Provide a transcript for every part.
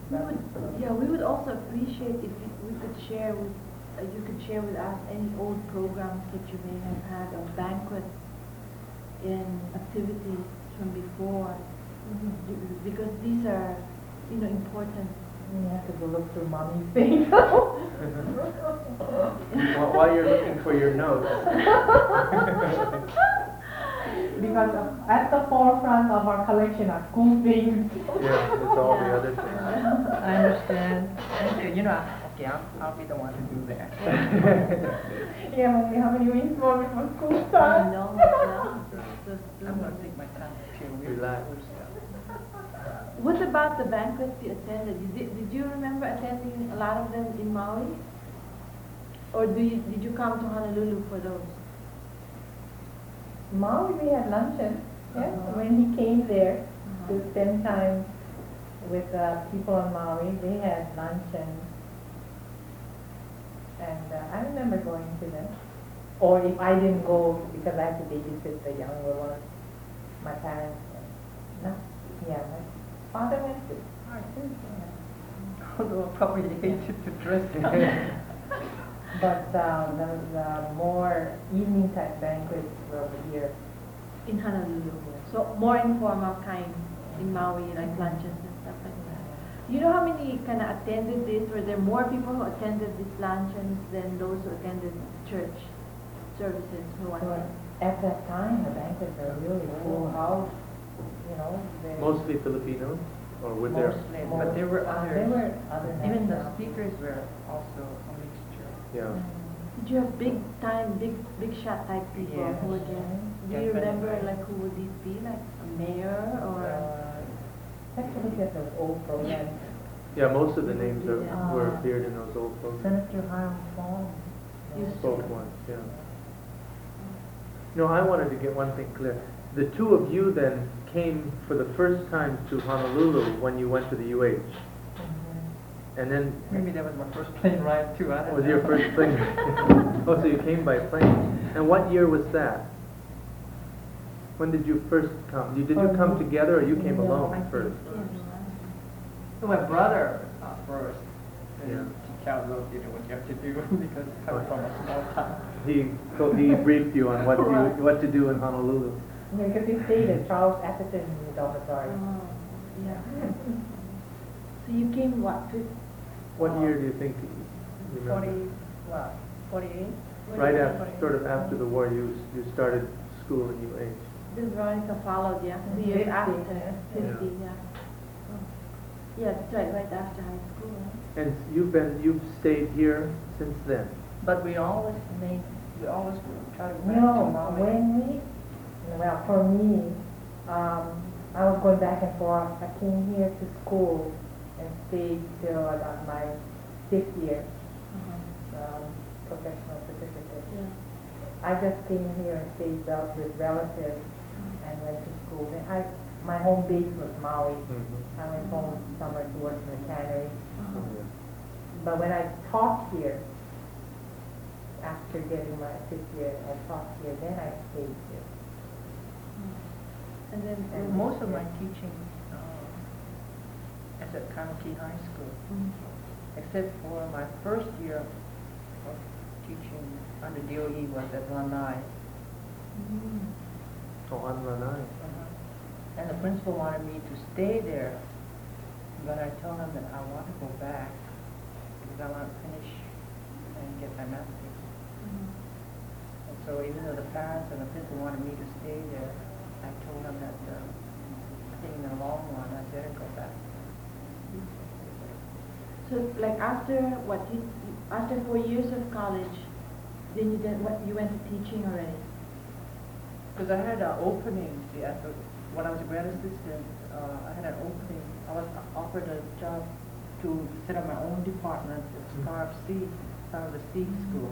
We would also appreciate if we could share with, you could share with us any old programs that you may have had or banquets and activities from before, because these are, important. You have to go look through mommy's things. While you're looking for your notes. Because at the forefront of our collection are school things. Yeah, it's all the other things. I understand. Thank you. Okay, I'll be the one to do that. Yeah, mommy, how many weeks more before school starts? No. I'm gonna take my time to Relax. What about the banquets you attended? Did you remember attending a lot of them in Maui? Or did you come to Honolulu for those? Maui, we had luncheon. Yeah, when he came there to spend time with people on Maui, they had luncheon. And I remember going to them. Or if I didn't go because I had to babysit the younger ones, my parents, my father went to. Although I probably hated to dress down. But the more evening type banquets were over here. In Honolulu. So more informal kind in Maui, like lunches and stuff like that. You know how many kind of attended this? Were there more people who attended these luncheons than those who attended church services for one So day? at that time, the banquets were really full house, Mostly Filipinos, or were there? Mostly, but there were others. There were other Even the nationals. speakers were also a mixture. Yeah. Did you have big time, big shot type people Yes. who were there? Do you remember like who would these be? Like a mayor or? Let's look at those old programs. Yeah, most of the names were Yeah. appeared in those old programs. Senator Hiram Fong. Used to. Both ones, yeah. No, I wanted to get one thing clear. The two of you then came for the first time to Honolulu when you went to the UH. And then, Maybe that was my first plane ride too. I don't was know. your first plane? Oh, so you came by plane. And what year was that? When did you first come? Did you come together or you came No, I alone came first? So my brother first. Yeah. Cal wrote you know what you have to do because coming from a small town. He briefed you on what to do in Honolulu. Yeah, because he stayed at Charles Atherton Dormitory. Yeah. So you came what? What year do you think you remember? 48? Right after, sort of after the war, you started school in UH. This Veronica followed, 2 years 50, after. yeah. 50, yeah. Yeah, that's right after high school. Right? And you've stayed here since then? But we always try to go back to No, Maui. for me, I was going back and forth. I came here to school and stayed till I got my 5th year professional certificate. Yeah. I just came here and stayed up with relatives and went to school. And my home base was Maui. Mm-hmm. I went home summer to work in the cannery. Yeah. But when I taught here, after getting my 5th year, I taught here, then I stayed here. And then Most of my teaching is at Kanuki High School, except for my first year of teaching under DOE was at Lanai. Oh, on Lanai. And the principal wanted me to stay there, but I told him that I want to go back because I want to finish and get my master's. And so even though the parents and the principal wanted me to stay there, I told them that I think in the long run I better go back. So like after after 4 years of college, then you went to teaching already? Because I had an opening, when I was a grad assistant, I had an opening. I was offered a job to set up my own department at Star of the Sea School.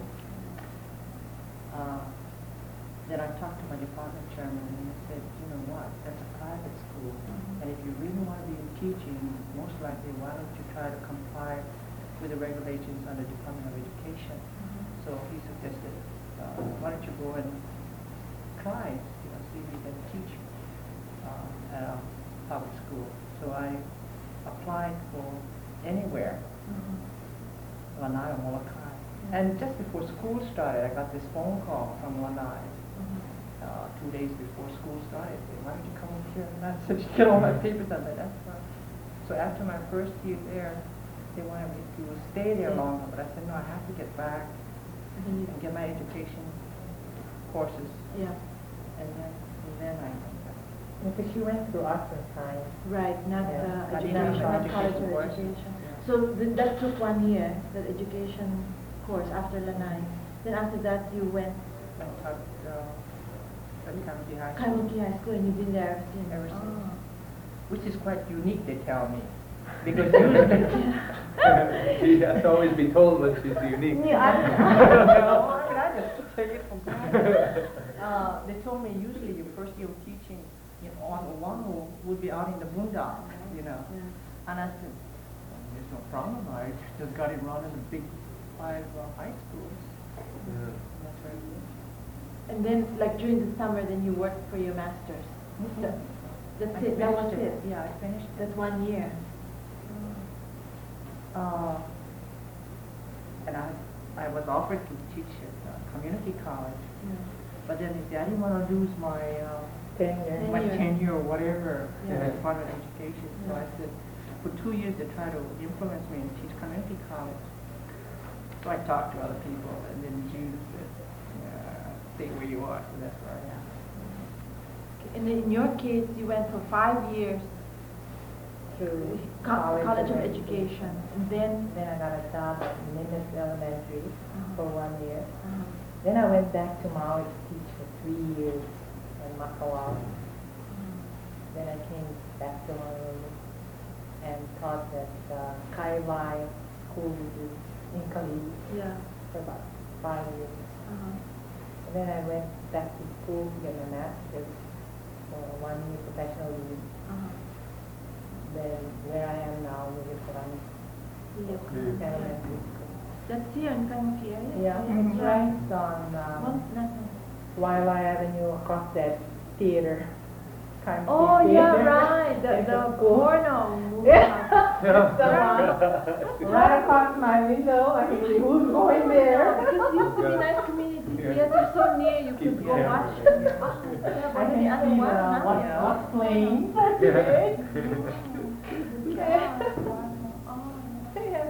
Then I talked to my department chairman and he said, you know what, that's a private school. And if you really want to be in teaching, most likely why don't you try to comply with the regulations under Department of Education. So he suggested, why don't you go and try, see if you can teach at a public school. So I applied for anywhere. Lanai or Molokai. And just before school started, I got this phone call from Lanai. 2 days before school started, they said, why don't you come over here? And I said, you get all my papers. I said, that's fine. So after my first year there, they wanted me to stay there longer, but I said, no, I have to get back and get my education courses. Yeah, And then I went back. Because she went through arts and science. right, not Yeah. education, not college Education or course. education. Yeah. So that took 1 year, that education course after Lanai. Then after that you went I taught at Kaimuki High School, Kaimuki High School and you've been there ever since. Ever since. Oh. which is quite unique, they tell me. Because usually, She has to always be told when she's unique. I just take it for granted. They told me usually your first year of teaching on Oahu would be out in the boondocks, Yeah. And I said, there's no problem. I just got it run in the big 5 high schools. Yeah. That's very good. And then, like during the summer, then you worked for your master's. That- That's I it, that was finished it. Yeah, I finished it. That's 1 year. And I was offered to teach at community college, Yeah. but then they said I didn't want to lose my Tenure. my Tenure. tenure or whatever Yeah. in Department of Education. So I Yeah. said, for 2 years they tried to influence me and teach community college. So I talked to other people, and then June said, stay where you are. So that's where I am. And in your case, you went for 5 years Through college of and education, and then Then I got a job at Nimitz Elementary for 1 year. uh, Then I went back to Maui to teach for 3 years in Makawao. Then I came back to Honolulu and taught at Kaiwai School, which is in Kalihi, yeah. for about 5 years. And then I went back to school to get my master's for 1 year professional leave. Then where I am now, Vivekananda Yeah. Elementary School. That's here in Kaimuki area? Yeah, that's it's right on One, nothing. Wailea Avenue across that theater. Kaimuki Oh, yeah, Theater. right, There's the a school. porno movie. That's the one. Right across my window, I can see who's going there. Because it used to be nice community Yeah. theater, so near, you could go Yeah. watch. I can see what's playing. Yeah. Yeah.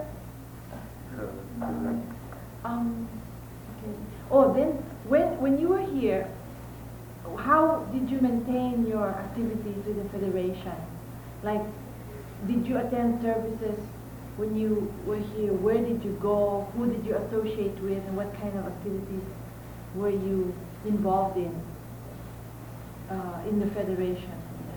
Okay. Oh, then, when you were here, how did you maintain your activities with the Federation? Like, did you attend services when you were here? Where did you go? Who did you associate with? And what kind of activities were you involved in the Federation?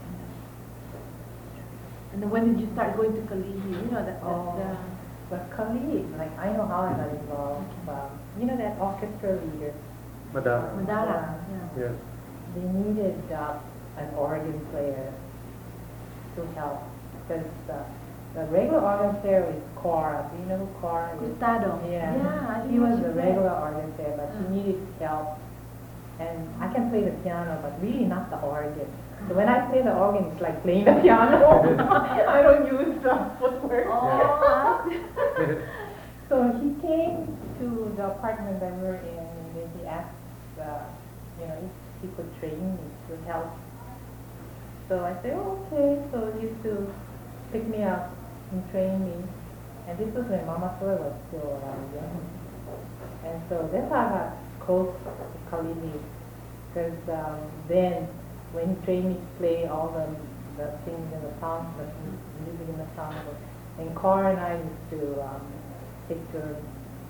And then when did you start going to Kalihi? You know, But Kali, like I know how I got involved. You know that orchestra leader? Madara. Madara. Yeah. Yes. They needed an organ player to help because the regular organ player is Cora. Do you know who Cora is? Gustado. Yeah. Yeah, I He didn't was know the she regular played. organ player, but Uh. he needed help. And I can play the piano, but really not the organ. So when I play the organ, it's like playing the piano. I don't use the footwork. Oh, So he came to the apartment that we're in, and then he asked, if he could train me to help. So I said, oh, okay. So he used to pick me up and train me. And this was when Mama Soy was still young. And so that's how I got close to Kalihi. Because then, when he trained me to play all the things in the sound, the music in the sound, and Cora and I used to take turns.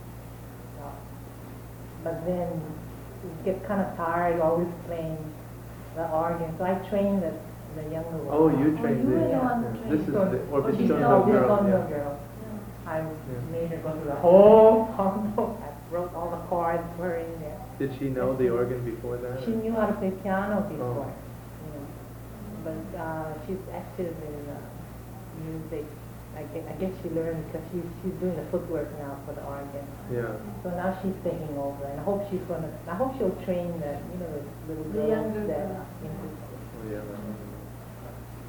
But then we get kind of tired always playing the organ. So I trained the younger one. Oh, you trained you were the, the one yeah. who trained. This is So the she's Orbistono the girl. Orbistono Yeah. girl. yeah. I made her go through the whole combo. I wrote all the chords were in there. Did she know the organ before that? She knew how to play piano before. Oh. But she's active in music. I guess she learned because she's doing the footwork now for the organ. Yeah. So now she's taking over, and I hope she'll train the little The girls younger that girls. into Oh, yeah. So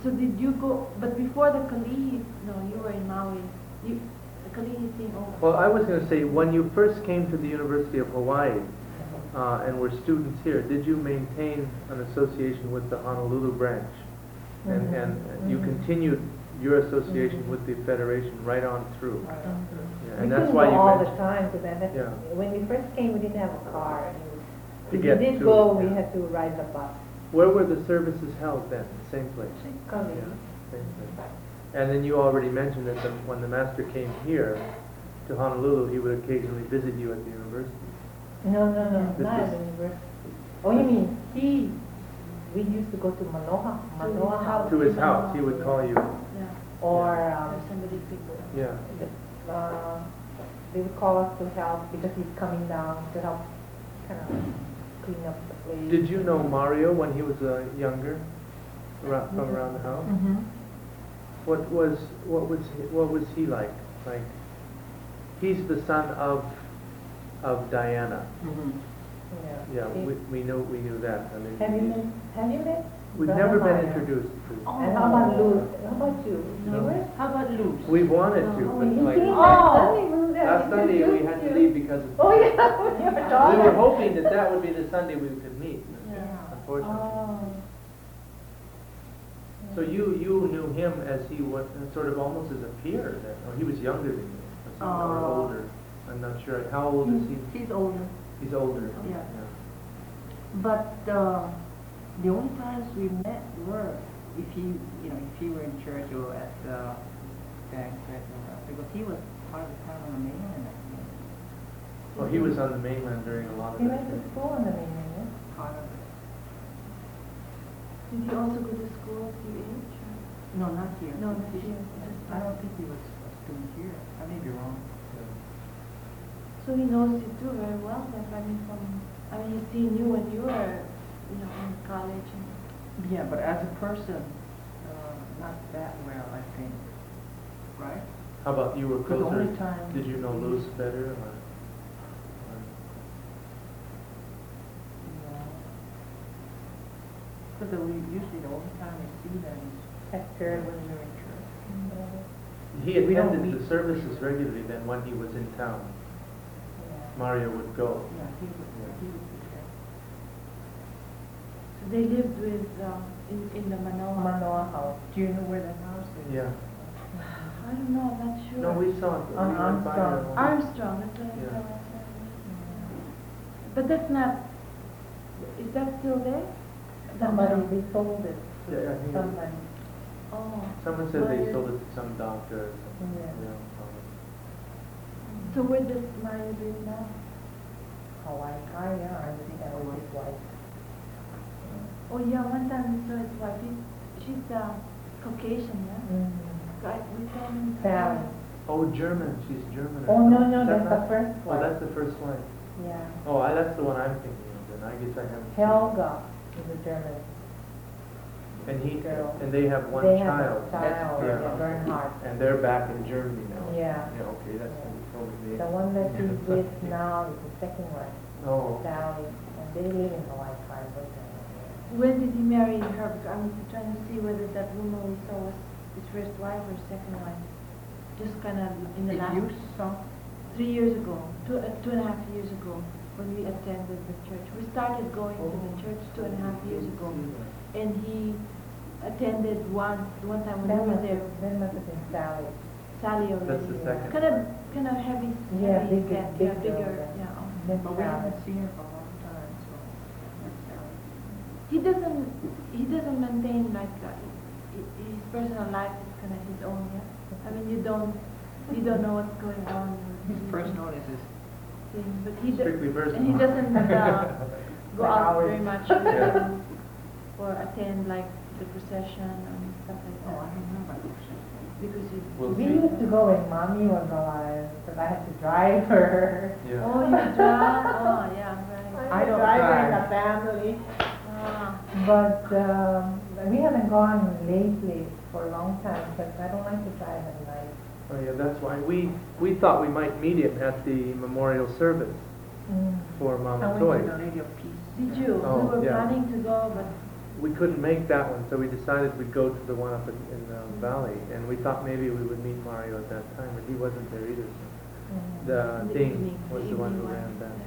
So did you go, but before the Kalihi, no, you were in Maui, the Kalihi thing over. Well, I was going to say, when you first came to the University of Hawaii and were students here, did you maintain an association with the Honolulu branch? And you continued your association with the Federation right on through. Right. Yeah, We and that's couldn't why go you all the mentioned time, because Yeah. when we first came, we didn't have a car. To If get we did to go, it, we yeah. had to ride the bus. Where were the services held then? Same place? Kali. Yeah, same place. And then you already mentioned that when the master came here to Honolulu, he would occasionally visit you at the university. No, This not at is- the university. Oh, you mean we used to go to Manoa House. To his house, he would call you. Yeah, Or, have somebody pick it up. Yeah. they would call us to help because he's coming down to help kind of clean up the place. Did you know Mario when he was younger, from around the house? Mm-hmm. What was he like? Like, he's the son of Diana. Yeah, we knew that. I mean, Have you met? we've Brother never been Mario? introduced. Oh, And how about Luz? How about you? No. You were? How about Luz? We wanted to, Oh, but you like came Oh. last Sunday, we were there. last Sunday we had to leave because of. Oh, yeah, your We daughter. were hoping that that would be the Sunday we could meet. Yeah. Unfortunately. Oh. So you knew him as he was sort of almost as a peer then, or he was younger than you, or something, or Oh. older. I'm not sure. How old is he? He's older, He's older. Yeah. but the only times we met were if he were in church or at the banquet, because he was part of the time on the mainland. I think. Oh, he was on the mainland during a lot of He that. went to school on the mainland, Part of it. Did you also go to school at UH? No, not here. No, not here. I don't think he was a student here. I may be wrong. So he knows you too very well, then, he's seen you when you were, in college and. Yeah, but as a person, not that well, I think. Right? How about you were But the closer? only time- Did you know Luz better? Because usually the only time I see them is after when they're in church. He We don't attended meet- the services regularly then when he was in town. Mario would go. Yeah, he would be there. So they lived with, in the Manoa. Manoa House. Do you know where that house is? Yeah. I don't know, I'm not sure. No, we saw it. On We went by Armstrong. it. Armstrong, that's what I Yeah. thought. But that's not, is that still there? Somebody, they sold it Yeah, I to think it- somebody. Oh. Someone said they Mario- sold it to some doctor or something. Yeah. So where does Mario live now? Hawaii, yeah, I think I was his wife. Oh, yeah, one time we saw his wife, she's Caucasian, yeah? We saw him. Sally. Oh, German. She's German. or Oh, no, something. no, Is that that's the right? first Oh, one. that's the first one. Yeah. Oh, that's the one I'm thinking of. Then I guess I haven't. seen it. Helga is a German. And girl. and they have one They child. have a child, Yeah. yeah, Bernhard. And they're back in Germany now. Yeah. Yeah. Okay, that's what you told me. The one that he's with now is the second one, Oh. Sally, and they live in Hawaii, Harbor. When did he marry her? Because I'm trying to see whether that woman we saw was his first wife or second wife. Just kind of in the Did last you saw? 3 years ago, 2.5 years ago, when we attended the church. We started going to the church 2.5 years ago, and he attended one time when we were there. That must have been Sally. Sally already. That's the second. Kind of heavy. Yeah, heavy bigger, set, big yeah, bigger. girl, Yeah. Then But we Sally. haven't seen her for a long time, so. that's Sally. He doesn't maintain like his personal life is kind of his own. Yeah. I mean, you don't know what's going on. His personal is his thing, but he Strictly personal. and he doesn't go Like out ours. very much Yeah. or attend like the procession and stuff like Oh, I that. don't know about that. Because he. We'll We see. used to go when Mommy was alive, because I had to drive her. Yeah. Oh, you drive? Oh, yeah, right. I don't drive her in drive. the family. Ah. But we haven't gone lately for a long time, because I don't like to drive at night. Oh yeah, that's why we thought we might meet him at the memorial service for Mama Now we Toy. did the Lady of Peace. Did you? Oh, We were yeah. planning to go, but we couldn't make that one, so we decided we'd go to the one up in the valley, and we thought maybe we would meet Mario at that time, but he wasn't there either. So. The In the Ding evening, was the one who ran that.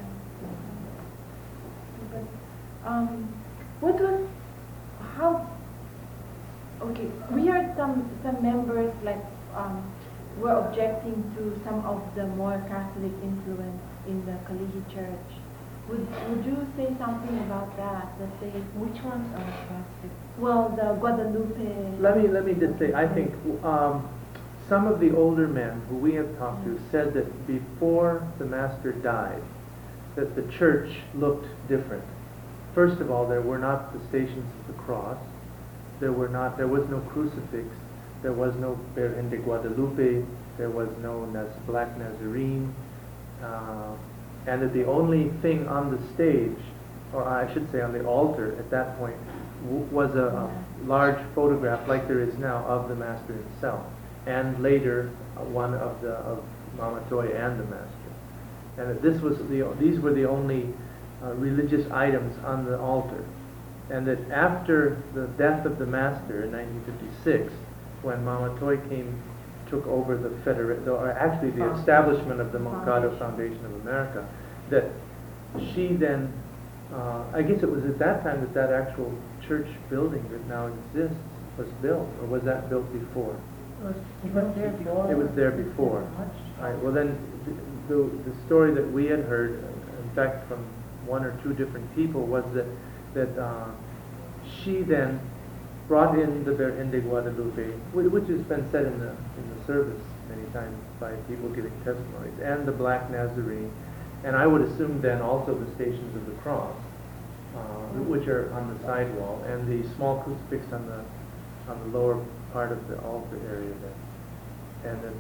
Yeah. But, what was, how, okay, we heard some members like, were objecting to some of the more Catholic influence in the Kalihi Church. Would you say something about that? That they, Which ones are Catholic? well, the Guadalupe. Let me just say, I think some of the older men who we have talked to said that before the master died, that the church looked different. First of all, there were not the Stations of the Cross. There was no crucifix. There was no Virgen de Guadalupe. There was no Black Nazarene. And that the only thing on the stage, or I should say on the altar at that point, was a large photograph like there is now of the master himself, and later one of Mama Toy and the master. And that these were the only religious items on the altar. And that after the death of the master in 1956, when Mama Toy took over the establishment of the Moncado Foundation of America, that she then, I guess it was at that time that actual church building that now exists was built, or was that built before? It was there before. It was there before. All right, well then, the story that we had heard, in fact from one or two different people, was that she then brought in the Virgen de Guadalupe, which has been said in the service many times by people giving testimonies, and the Black Nazarene, and I would assume then also the Stations of the Cross, which are on the sidewall, and the small crucifix on the lower part of the altar area there, and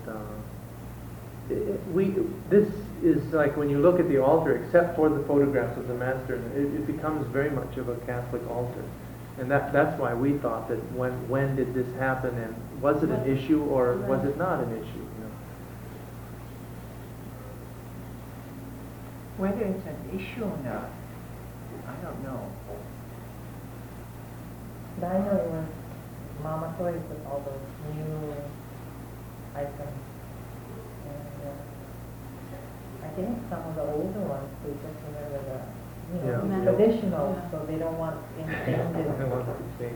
that this is like when you look at the altar, except for the photographs of the master, it becomes very much of a Catholic altar. And that's why we thought that when did this happen, and was it an issue or was it not an issue? You know? Whether it's an issue or not, I don't know. But I know it was Mama Toys with all those new items. And I think some of the older ones, they just remember the traditional, Yeah. so they don't want anything I to... want to say,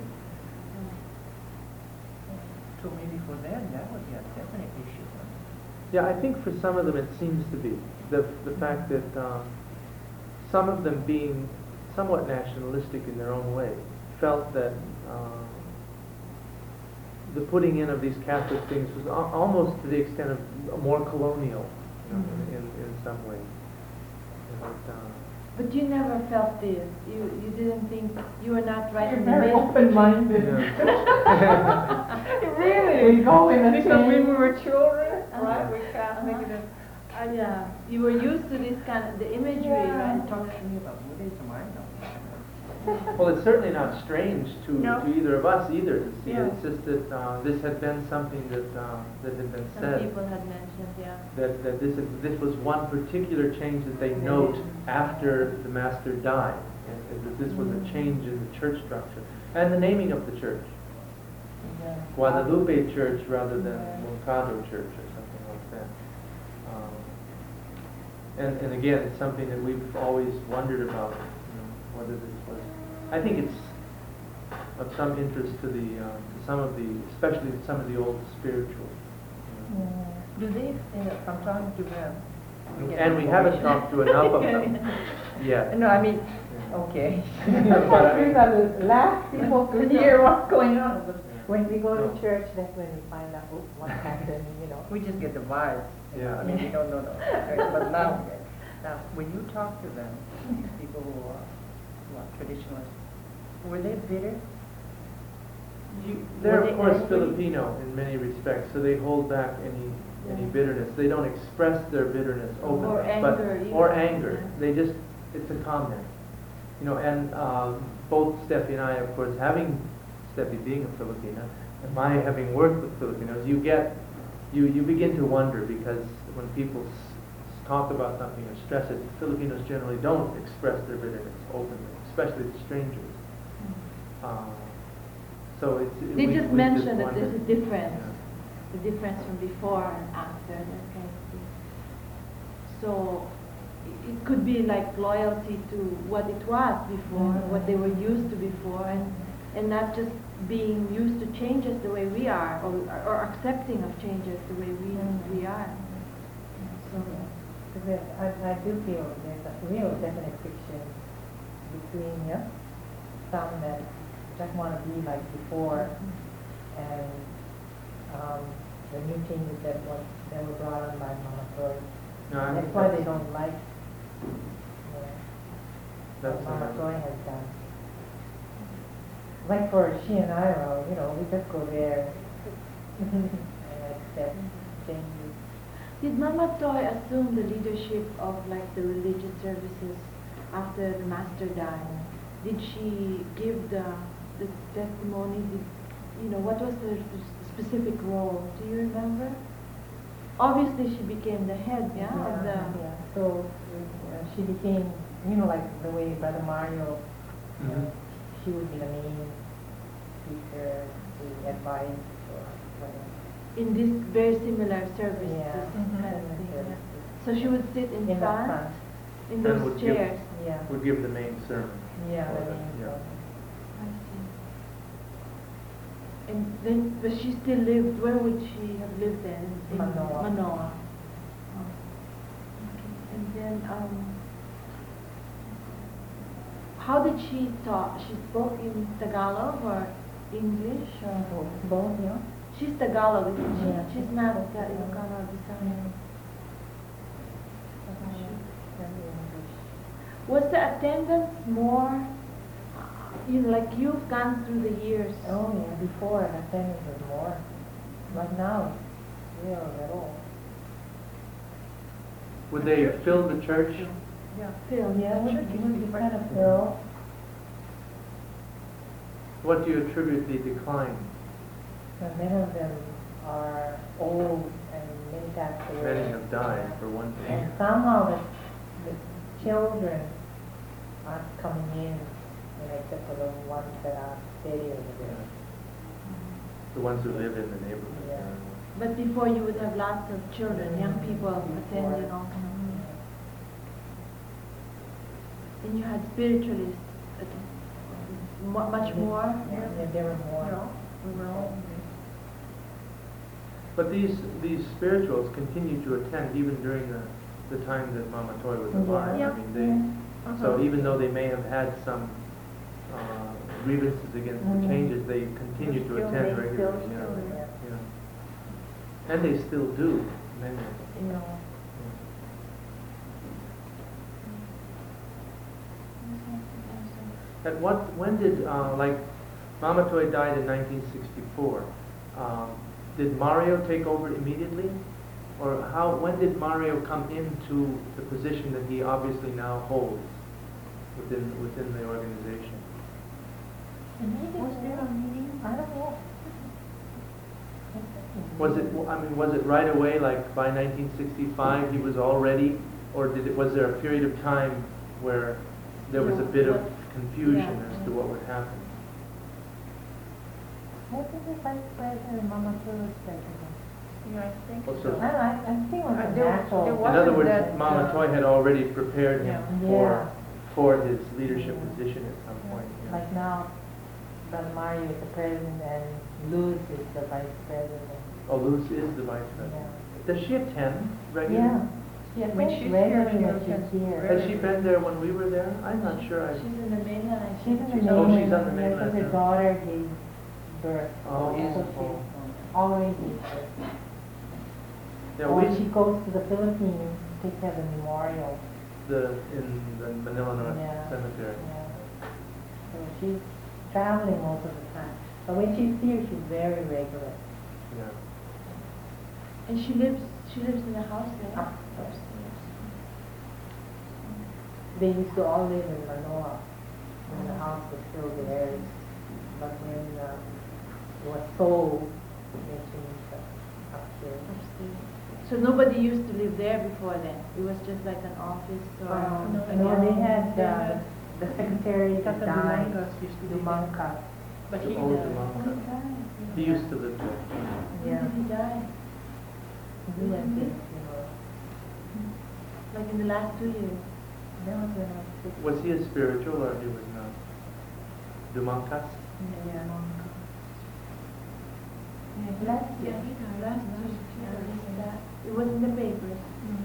So maybe for them, that would be a definite issue. yeah, I think for some of them it seems to be the fact that some of them, being somewhat nationalistic in their own way, felt that the putting in of these Catholic things was almost to the extent of more colonial, you know, in some ways. But you never felt this. You didn't think, you were not right You're in the very middle. open-minded. Yeah. Really? We go in a Because when team. we were children, Uh-huh. right, we Catholic, and Yeah, you were used to this kind of, the imagery, Yeah. right? talk to me about Buddhism, I know. Well, it's certainly not strange to either of us either to see Yeah. it. It's just that this had been something that had been Some said. people had mentioned, yeah. That this was one particular change that they note after the master died, and that this was a change in the church structure and the naming of the church, Yeah. Guadalupe Church rather than Moncado Church or something like that. And again, it's something that we've always wondered about, whether this was. I think it's of some interest to especially some of the old spirituals. Do they, from talking to them? get And we haven't information? talked to enough of them yet. No, I mean, okay. But I We're mean- the last people to hear what's going on. But when we go No. to church, that's when we find out what happened, We just get the vibe. Yeah. I mean, we don't know. But now, when you talk to them, people who are traditionalists, were they bitter? They're Were of they course angry? Filipino in many respects, so they hold back any bitterness. They don't express their bitterness openly. Or anger either. Or anger. They just, it's a comment. And both Steffi and I, of course, having Steffi being a Filipina, and my having worked with Filipinos, you begin to wonder, because when people talk about something or stress it, Filipinos generally don't express their bitterness openly, especially to strangers. So They we just we mentioned that there's a wondered. difference, Yeah. the difference from before and after, that kind of thing. So it could be like loyalty to what it was before, what they were used to before, and not just being used to changes the way we are, or accepting of changes the way we are. So, Because I do feel there's a real definite friction between some that just want to be like before, and the new changes that were brought on by Mama Toy. No, I That's think why they don't like that's what Mama another- Toy has done. Like for she and I, we just go there and accept changes. did Mama Toy assume the leadership of like the religious services after the master died? Did she give the testimony? What was her specific role? Do you remember? Obviously, she became the head, of the. Yeah. So she became, like the way Brother Mario, Mhm. she would be the main speaker, the advice, or whatever. In this very similar service, Yeah. this kind of thing. Mhm. Yeah. So she would sit in In the front, front. in And those would give- chairs. Yeah. Would give the main sermon. Yeah, Or the the- main yeah. sermon. I see. And then, but she still lived. Where would she have lived then? In Manoa. Manoa. Oh. Okay. And then, how did she talk? She spoke in Tagalog or English? Or? Both, yeah. She's Tagalog, isn't she? Yeah. She's not Ilocano or Bisaya. Was the attendance more, like you've gone through the years? Oh, yeah, before the attendance was more. But now, it's real little. Would they fill the church? Yeah. Phil, Yeah, we Church used to be kind of quite fill. What do you attribute the decline? And many of them are old and many passed away. Many have died, for one thing. And somehow the children aren't coming in, except for the ones that are steady over there. The ones who live in the neighborhood. Yeah. but before you would have lots of children, young people Before. attending all kind of. And you had spiritualists, much more? Yeah, there were more. But these spirituals continue to attend even during the time that Mama Toy was alive. Yeah. I mean, so even though they may have had some grievances against the changes, they continue to attend regularly. Yeah. Yeah. And they still do, many of them. You know, When did, like, Mama Toy died in 1964. Did Mario take over immediately? Or when did Mario come into the position that he obviously now holds within the organization? was there a meeting? I don't know. Was it right away, like by 1965 he was already, or was there a period of time where there was a bit of confusion as to what would happen? What did the vice president Mama Toy say? Yeah, I think Also- so. I think it was a There- natural. there In wasn't other words, that, Mama Toy had already prepared him Yeah. for his leadership position at some point. yeah. Like now, Brother Mario is the president and Luz is the vice president. Oh, Luz is the vice president. Does she attend regularly? Yeah. She When attends she's regularly here, when she she's attends here. Has she been there when we were there? I'm not sure. She's in the mainland. I She's think. in the Oh, mainland. she's on the Yes, mainland her now. daughter gave birth. Oh, So oh. she always gave birth. Yeah, Or we, she goes to the Philippines to take care of the memorial. in the Manila North Yeah. Cemetery. Yeah. So she's traveling most of the time. But when she's here, she's very regular. Yeah. And she lives in a house there? Upstairs. They used to all live in Manoa when the house was still theirs. But when it was sold, they changed upstairs. Upstairs. So nobody used to live there before then? It was just like an office or? No, they had the secretary that Tata died, Dumangas used to be there. Dumangas. But the he old died. Dumanka. died? He used to live there. Yeah. When did he die? We went to, Like in the last 2 years? that was when I was 6. Was he a spiritual or he was not? Dumankas? Yeah. Last year. Last year. It was in the papers.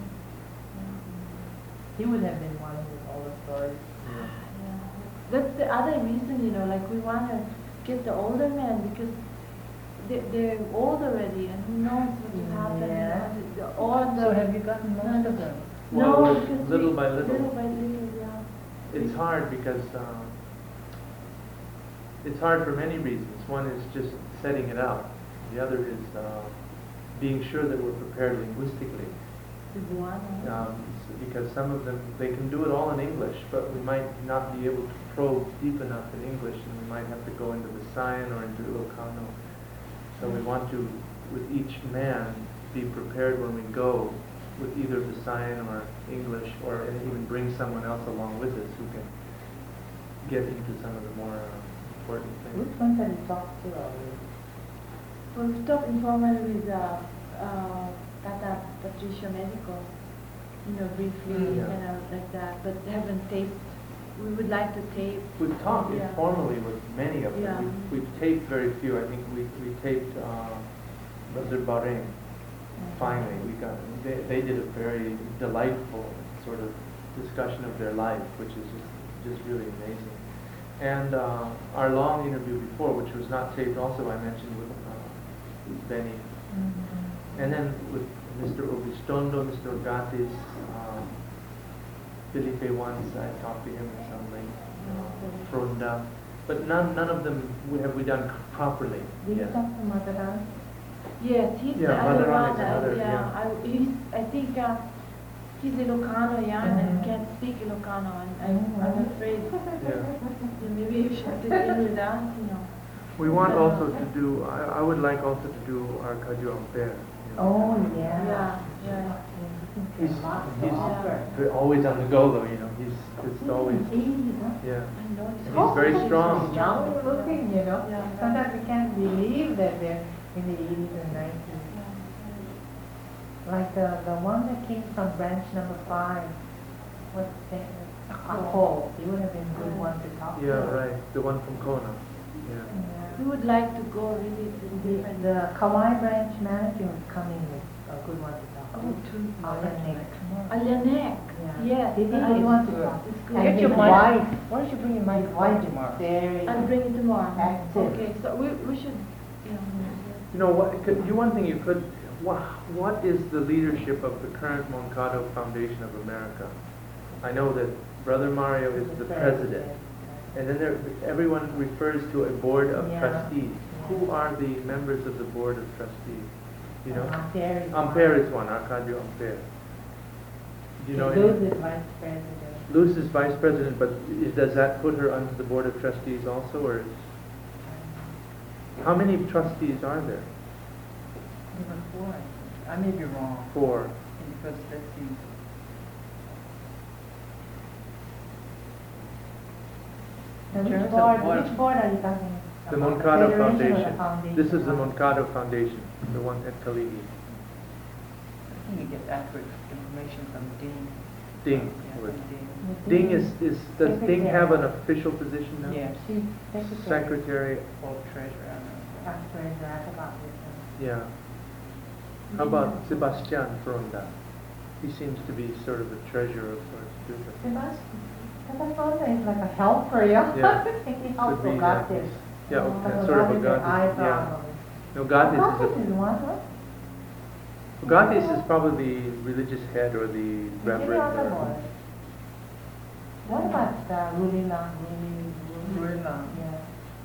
He would have been one with all the stories. Yeah. That's the other reason, like we want to get the older men because they're old already and who knows what will happen. Yeah. So have you gotten most of them? Well, No, we're because little by little. Little by little, yeah. It's hard because it's hard for many reasons. One is just setting it out. The other is being sure that we're prepared linguistically. Because some of them, they can do it all in English, but we might not be able to probe deep enough in English, and we might have to go into Visayan or into Ilocano. So we want to, with each man, be prepared when we go with either Visayan or English, or even bring someone else along with us who can get into some of the more important things. Which ones have you talked to already? Well, we talked informally with Tata Patricia Medico, briefly, Yeah. kind of like that, but haven't taped. We would like to tape. We've talked Yeah. informally with many of them. Yeah. We've taped very few. I think we taped Brother Bahrain. Finally, they did a very delightful sort of discussion of their life, which is just really amazing. And our long interview before, which was not taped, also I mentioned with Benny. And then with Mr. Obistondo, Mr. Gatis, Felipe once, I talked to him at some length, Fronda. But none of them have we done properly Did you yet. talk to Madaran? Yes, he's Yeah, the other Balaram one. is another, yeah. I think he's Ilocano, and Mhm. can't speak Ilocano, and Mhm. I'm afraid Yeah. maybe you should do it with us, We want also to do, I would like also to do Arcadio Ampere. Oh, yeah. Yeah. He's Yeah. always on the go though, he's just always, 80s, huh? yeah. I know. And he's very strong. Young looking, Yeah. Sometimes we can't believe that they're in the 80s and 90s. Like the one that came from branch number 5. What's his name? Ako. He would have been a good one to talk to. Yeah, right, the one from Kona, yeah. We would like to go really to different. The Kauai branch manager is coming with a good one to talk to. Alanek. Alanek. Yeah. Yes. He I- wants to talk. It's And good. Get your his mic. wife. Why don't you bring your mic His wife tomorrow? is very I'll bring it tomorrow. active. Okay, so we should, One thing you could, what is the leadership of the current Moncado Foundation of America? I know that Brother Mario is the president, and then everyone refers to a board of Yeah. trustees. Who are the members of the board of trustees? Ampere Ampere is one, Arcadio Ampere. Do you know Luz any? is vice president. Luz is vice president, but does that put her under the board of trustees also, or how many trustees are there? There were 4. I may be wrong. 4. Because let's see. Now, In terms which of board, what- which board are you talking about? The Federation Moncado or the Foundation. Foundation? This is the Moncado Foundation, the one at Kaligi. I think you get accurate information from Ding. Ding. Yeah, was- from Ding. Ding does Ding have an official position now? Yeah. She's secretary. Secretary, Or treasurer, I don't know. Treasurer, I forgot which one. yeah. How about Sebastian Fronda? He seems to be sort of a treasurer of sorts too. but- Sebastian is like a helper, yeah? Yeah. He helps Could be, Ogatis. Yeah, okay, sort of a eye Gatis, yeah. problem. No, Gatis Ogatis is is one, huh? Gatis is probably the religious head or the Is he reverend. on the or- board? What about Rulila? Rulila. Yeah.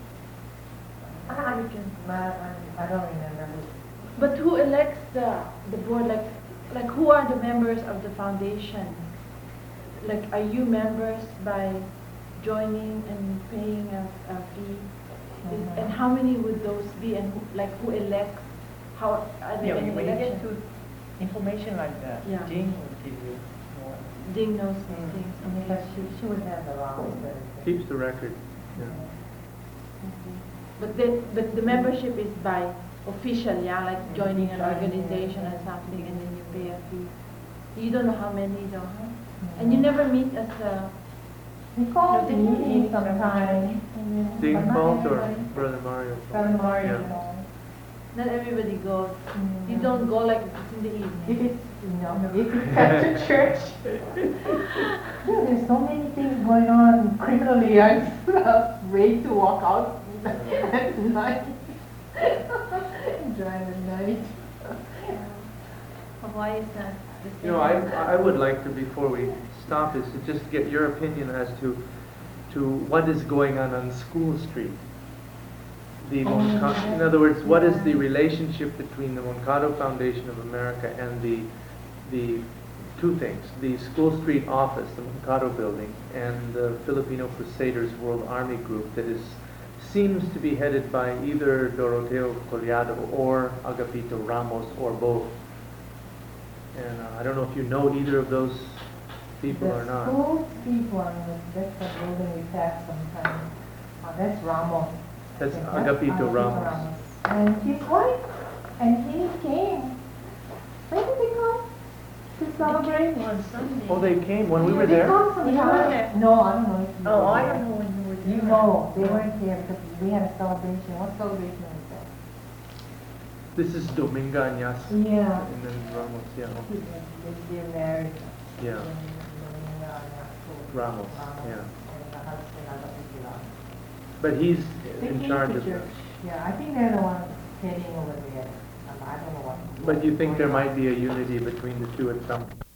I don't remember. but who elects the board, like who are the members of the foundation? Like, are you members by joining and paying a fee? Mhm. And how many would those be, and who elects? How, are there Yeah, any when you get elections? to information like that, Yeah. Ding will give you more. Ding knows these things. Because she would have the wrong. Keeps the record, yeah. But the membership is by official, yeah, like joining an organization or something, and then you pay a fee. You don't know how many though, huh? And you never meet as a, He calls No, me sometimes. Dean but not Fault or everybody. Brother Mario? Brother Mario, Yeah. you know. not everybody goes. Mm. You don't go like it's in the evening. If it's, if it's at the church, yeah, there's so many things going on criminally. I'm afraid to walk out at night. Drive at night. Hawaii is not the same. You know, I would like to, before we stop, is to just get your opinion as to what is going on School Street. The in other words, what is the relationship between the Moncado Foundation of America and the two things, the School Street office, the Moncado building, and the Filipino Crusaders World Army Group that seems to be headed by either Doroteo Collado or Agapito Ramos or both. And I don't know if you know either of those people or The not. School Street one, that's the building we pass sometimes. That's Ramos. That's Yeah, Agapito Ramos. And his wife, and he came. When did they come? To celebrate? On Sunday. Oh, they came when we were They there? come You were sometimes. there? No, I don't know if you Oh, were I there. don't know when you were there. You know, they weren't here because we had a celebration. What celebration was that? This is Dominga Añas. Yeah. And then Ramos, yeah. They're married. Yeah. Ramos, yeah. And the husband, Agapito Ramos. But he's They in came charge to of church. Yeah, I think they're the ones heading over there. I don't know what. But you think there might be a unity between the two at some